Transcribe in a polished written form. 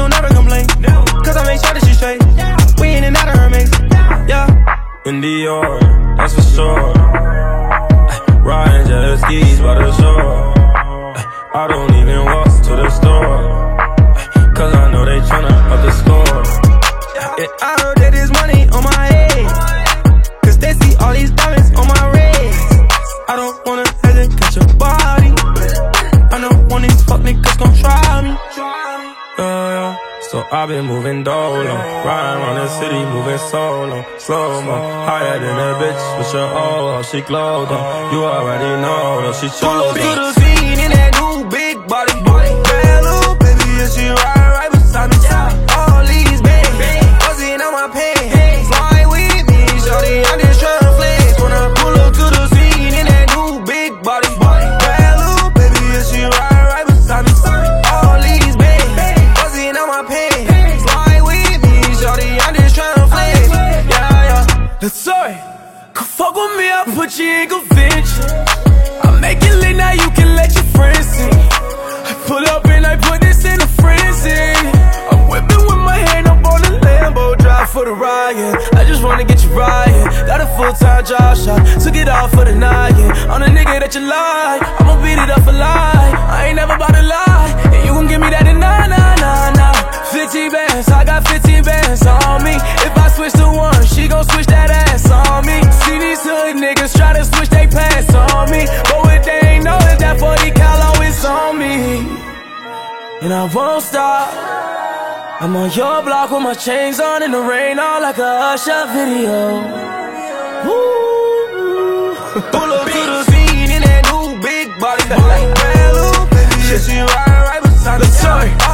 don't never complain, cause I make sure that she straight. We in and out of her mix, yeah. In Dior, that's for sure. Riding jet skis by the shore. I don't even walk to the store, cause I know they tryna up the score. And I heard that there's money on my head, cause they see all these diamonds on my wrist. I don't wanna hesitate, catch your body. I know one of these fuck niggas gon' try me. So I've been moving dolo, riding around the city, moving solo, slow-mo, higher than a bitch with your oh, she glowed on. You already know that she chose. Pull up to the scene in that new big body, bad little baby, and she ride right beside me. All these bands, buzzing on my pants, fly with me, shorty, I'm just tryna flex. When I pull up to the scene in that new big body, bad little baby, and she ride right beside me. All these bands, buzzing on my pants, fly with me, shorty, I'm just tryna flex. Yeah. That's sorry. Come fuck with me, I'll put you in convention. I make it lit, now you can let your friends see. I pull up and I put this in a frenzy. I'm whipping with my hand up on the Lambo, drive for the riot. I just wanna get you riding. Got a full-time job shot, took it off for the night. Yeah. On a nigga that you like, I'ma beat it up for life. I ain't never about to lie, and you gon' give me that in 15 bands, I got 15 bands on me. If I switch to one, she gon' switch that ass on me. See these hood niggas try to switch they pants on me, but what they ain't know is that 40 cal always on me. And I won't stop. I'm on your block with my chains on in the rain, all like a Usher video. Woo. Pull up to the scene in that new big body, bad little baby, she ride right beside me.